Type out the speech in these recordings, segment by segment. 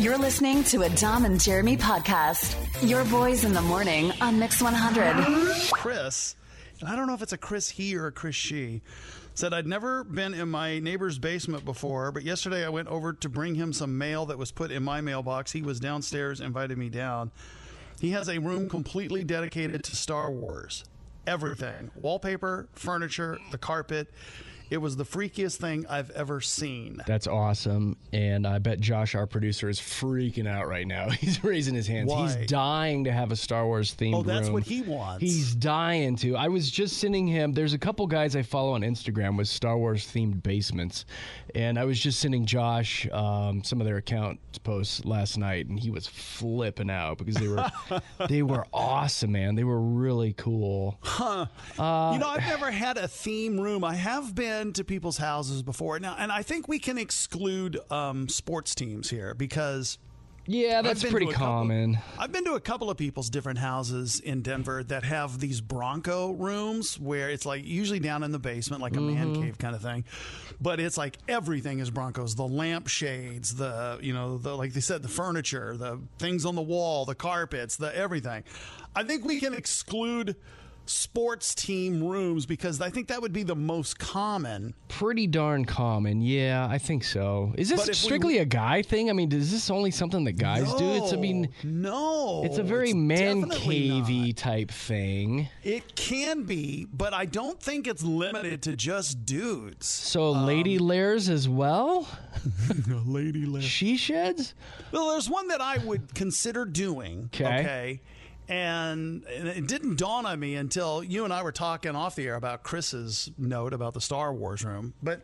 You're listening to a Dom and Jeremy podcast. Your boys in the morning on Mix 100. Chris, and I don't know if it's a Chris he or a Chris she, said I'd never been in my neighbor's basement before, but yesterday I went over to bring him some mail that was put in my mailbox. He was downstairs, invited me down. He has a room completely dedicated to Star Wars. Everything. Wallpaper, furniture, the carpet. It was the freakiest thing I've ever seen. That's awesome. And I bet Josh, our producer, is freaking out right now. He's raising his hands. Why? He's dying to have a Star Wars themed room. Oh, that's what he wants. He's dying to. I was just sending him, there's a couple guys I follow on Instagram with Star Wars themed basements. And I was just sending Josh some of their account posts last night, and he was flipping out because they were awesome, man. They were really cool. I've never had a theme room. I have been to people's houses before now, and I think we can exclude sports teams here because that's pretty common. I've been to a couple of people's different houses in Denver that have these Bronco rooms where it's like usually down in the basement, like a man cave kind of thing, but it's like everything is Broncos. The lampshades, the like they said, the furniture, the things on the wall, the carpets, the everything. I think we can exclude sports team rooms because I think that would be the most common. Pretty darn common. Yeah, I think so. Is this strictly a guy thing? I mean, is this only something that guys do? No. It's a very man cavey type thing. It can be, but I don't think it's limited to just dudes. So lady lairs as well? Lady lair. She sheds? Well, there's one that I would consider doing. Okay. And it didn't dawn on me until you and I were talking off the air about Chris's note about the Star Wars room. But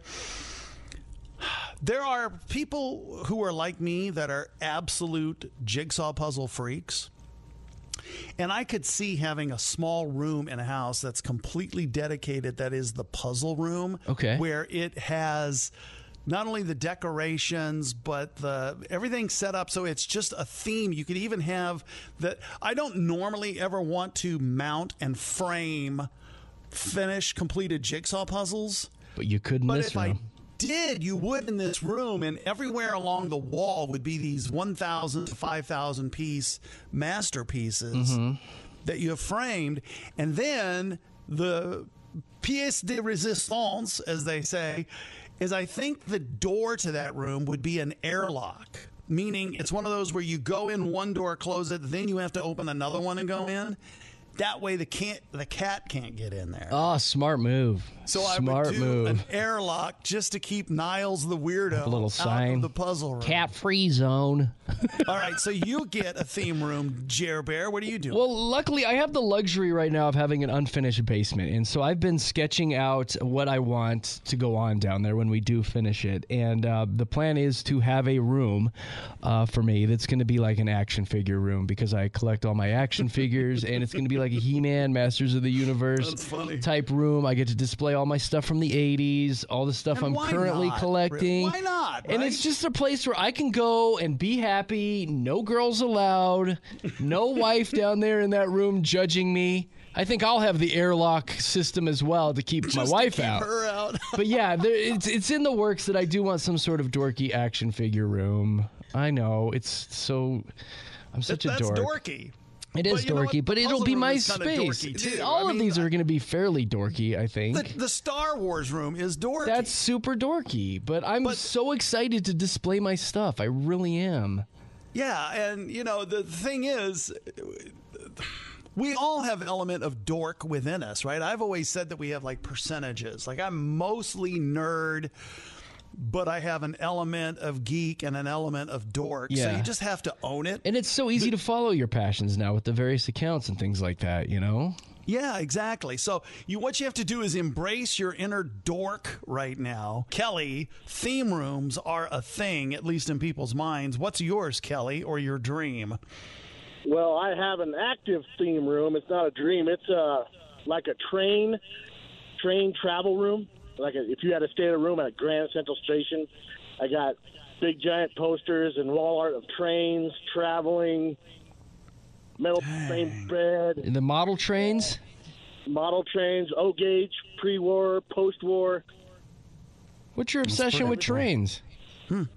there are people who are like me that are absolute jigsaw puzzle freaks. And I could see having a small room in a house that's completely dedicated, that is the puzzle room. Okay. Where it has not only the decorations, but everything set up so it's just a theme. You could even have that. I don't normally ever want to mount and frame finished, completed jigsaw puzzles. But you could in this room. But if I did, you would in this room, and everywhere along the wall would be these 1,000 to 5,000 piece masterpieces that you have framed. And then the pièce de résistance, as they say, is I think the door to that room would be an airlock, meaning it's one of those where you go in one door, close it, then you have to open another one and go in. That way the cat can't get in there. Oh, smart move. So I would do an airlock just to keep Niles the weirdo a little sign. out of the puzzle room. Cat-free zone. All right, so you get a theme room, Jer Bear. What are you doing? Well, luckily, I have the luxury right now of having an unfinished basement, and so I've been sketching out what I want to go on down there when we do finish it. And the plan is to have a room for me that's going to be like an action figure room because I collect all my action figures, and it's going to be like a He-Man, Masters of the Universe type room. I get to display all my stuff from the 80s, all the stuff I'm currently collecting. Why not? And it's just a place where I can go and be happy. No girls allowed. No wife down there in that room judging me. I think I'll have the airlock system as well to keep my wife out. Her out. But yeah, it's in the works that I do want some sort of dorky action figure room. I know. I'm such a dork. That's dorky. It is dorky, but it'll be my space. All of these are going to be fairly dorky, I think. The Star Wars room is dorky. That's super dorky, but I'm so excited to display my stuff. I really am. Yeah, and the thing is, we all have an element of dork within us, right? I've always said that we have like percentages. Like I'm mostly nerd, but I have an element of geek and an element of dork. Yeah. So you just have to own it. And it's so easy to follow your passions now with the various accounts and things like that, Yeah, exactly. So what you have to do is embrace your inner dork right now. Kelly, theme rooms are a thing, at least in people's minds. What's yours, Kelly, or your dream? Well, I have an active theme room. It's not a dream. It's like a train travel room. Like if you had to stay in a room at Grand Central Station, I got big giant posters and wall art of trains traveling, metal frame bed. The model trains? Model trains, O-gauge, pre-war, post-war. What's your obsession with trains?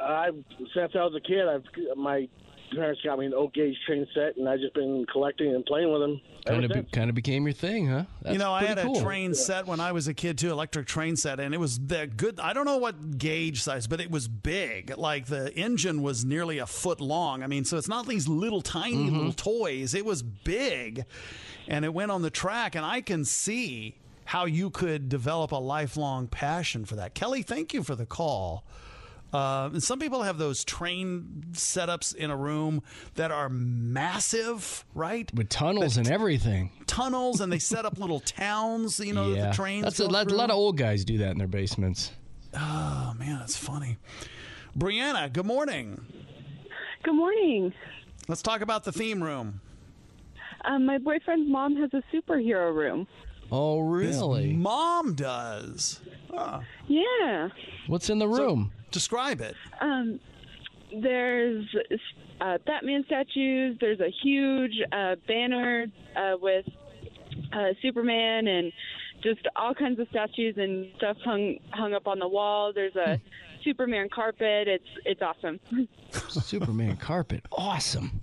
Since I was a kid, my parents got me an oak gauge train set, and I've just been collecting and playing with them. Kind of became your thing, huh? That's I had cool. a train set when I was a kid too, electric train set, and it was that good. I don't know what gauge size, but it was big. Like the engine was nearly a foot long. I mean, so it's not these little tiny little toys. It was big, and it went on the track, and I can see how you could develop a lifelong passion for that. Kelly, thank you for the call. Some people have those train setups in a room that are massive, right? With tunnels and everything. Tunnels, and they set up little towns, that the trains That's a lot of old guys do that in their basements. Oh, man, that's funny. Brianna, good morning. Good morning. Let's talk about the theme room. My boyfriend's mom has a superhero room. Oh, really? His mom does. Yeah. What's in the room? Describe it. There's Batman statues. There's a huge banner with Superman and just all kinds of statues and stuff hung up on the wall. There's a Superman carpet. It's awesome. Superman carpet. Awesome.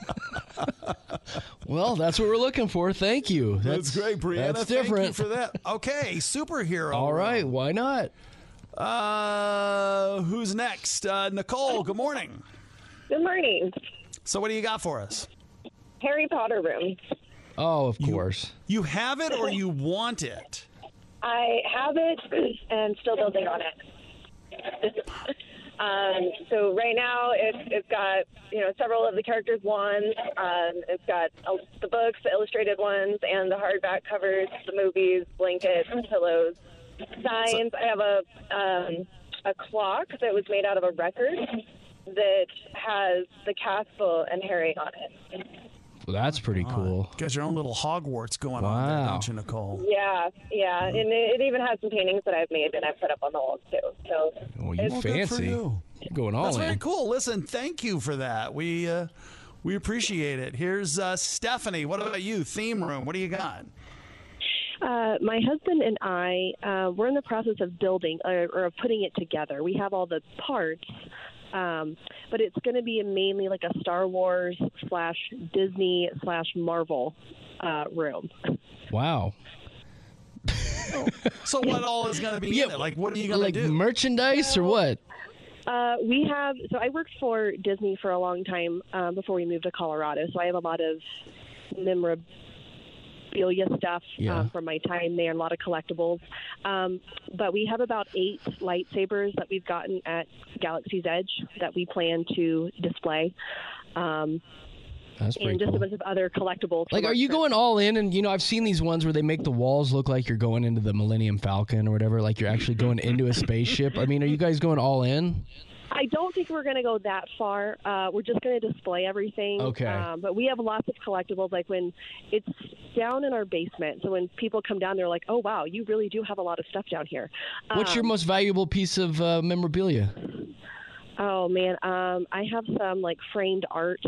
Well, that's what we're looking for. Thank you. That's great, Brianna. That's different. Thank you for that. Okay, superhero. All right, why not? Who's next? Nicole, good morning. Good morning. So what do you got for us? Harry Potter room. Oh, of course. You have it or you want it? I have it and still building on it. So right now it's got, several of the characters' wands. It's got the books, the illustrated ones, and the hardback covers, the movies, blankets, pillows, signs. I have a clock that was made out of a record that has the castle and Harry on it. Well, that's pretty cool. You got your own little Hogwarts going on there, don't you, Nicole? Yeah. And it even has some paintings that I've made and I've put up on the walls, too. So, well, you fancy. You're going all in. That's very cool. Listen, thank you for that. We appreciate it. Here's Stephanie. What about you? Theme room. What do you got? My husband and I, we're in the process of building or of putting it together. We have all the parts, but it's going to be mainly like a Star Wars / Disney / Marvel room. Wow. So what all is going to be in it? Like, what are you going to do? Like merchandise or what? We have, so I worked for Disney for a long time before we moved to Colorado, so I have a lot of memorabilia stuff from my time there, and a lot of collectibles. But we have about 8 lightsabers that we've gotten at Galaxy's Edge that we plan to display. That's pretty and just cool. a bunch of other collectibles. Like, are you going all in? And, I've seen these ones where they make the walls look like you're going into the Millennium Falcon or whatever, like you're actually going into a spaceship. I mean, are you guys going all in? I don't think we're going to go that far. We're just going to display everything. Okay. But we have lots of collectibles, like when it's down in our basement. So when people come down, they're like, oh, wow, you really do have a lot of stuff down here. What's your most valuable piece of memorabilia? Oh, man. I have some, framed art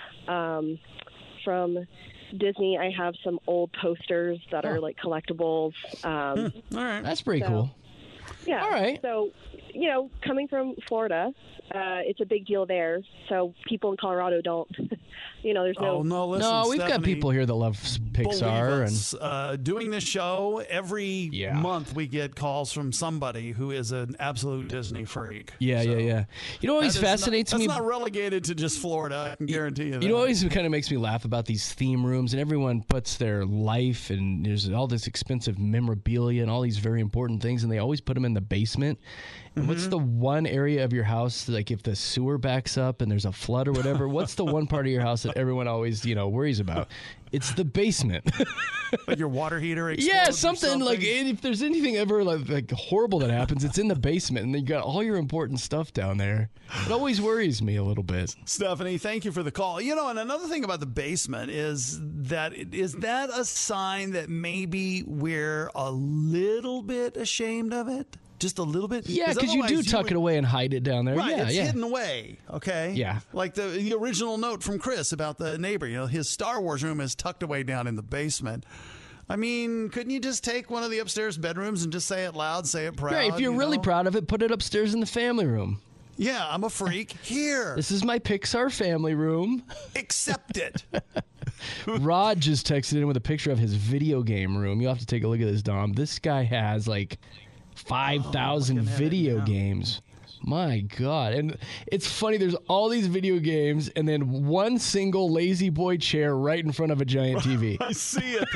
from Disney. I have some old posters that are, collectibles. All right. That's pretty cool. Yeah. All right. So, coming from Florida, it's a big deal there. So people in Colorado don't, there's no. Oh, no, listen, No, we've got Stephanie, people here that love Pixar. And doing this show, every month we get calls from somebody who is an absolute Disney freak. Yeah. You know what always fascinates me? That's not relegated to just Florida, I can guarantee you that. You know what always kind of makes me laugh about these theme rooms, and everyone puts their life, and there's all this expensive memorabilia and all these very important things, and they always put them in the basement. And what's the one area of your house, like if the sewer backs up and there's a flood or whatever, what's the one part of your house that everyone always, worries about? It's the basement. Like your water heater explodes? Yeah, something like if there's anything ever like horrible that happens, it's in the basement, and you got all your important stuff down there. It always worries me a little bit. Stephanie, thank you for the call. And another thing about the basement is that a sign that maybe we're a little bit ashamed of it? Just a little bit? Yeah, because you do tuck it away and hide it down there. Right, Yeah, it's yeah. hidden away, okay? Yeah. Like the original note from Chris about the neighbor. His Star Wars room is tucked away down in the basement. I mean, couldn't you just take one of the upstairs bedrooms and just say it loud, say it proud? Right, if you're really proud of it, put it upstairs in the family room. Yeah, I'm a freak. Here. This is my Pixar family room. Accept it. Rod just texted in with a picture of his video game room. You'll have to take a look at this, Dom. This guy has like 5,000 video games. My God. And it's funny, there's all these video games and then one single lazy boy chair right in front of a giant TV. I see it.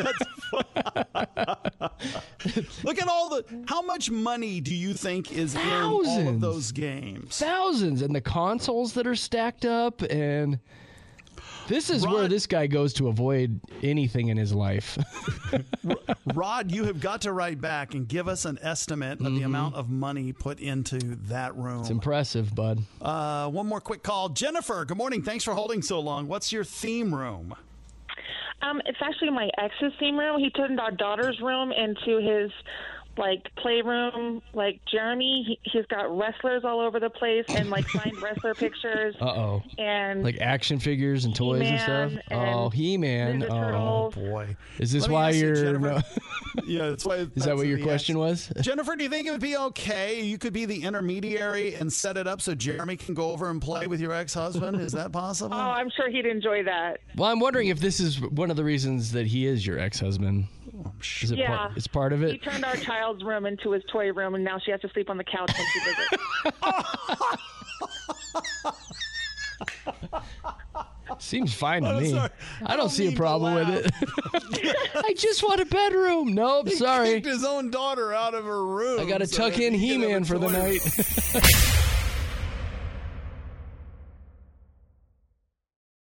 That's Look at how much money do you think is in all of those games? Thousands. And the consoles that are stacked up, and this is where this guy goes to avoid anything in his life. Rod, you have got to write back and give us an estimate of the amount of money put into that room. It's impressive, bud. One more quick call. Jennifer, good morning. Thanks for holding so long. What's your theme room? It's actually my ex's theme room. He turned our daughter's room into his playroom. Jeremy, he's got wrestlers all over the place and signed wrestler pictures. And action figures and toys and stuff. He-Man. Oh boy. Is this why you're Yeah, that's why. Is that what your question was? Jennifer, do you think it would be okay? You could be the intermediary and set it up so Jeremy can go over and play with your ex-husband. Is that possible? Oh, I'm sure he'd enjoy that. Well, I'm wondering if this is one of the reasons that he is your ex-husband. Is it it's part of it? He turned our child's room into his toy room, and now she has to sleep on the couch when she visits. Seems fine to me. I don't see a problem with it. I just want a bedroom. Nope, sorry. He kicked his own daughter out of her room. I got to tuck in He-Man for the night.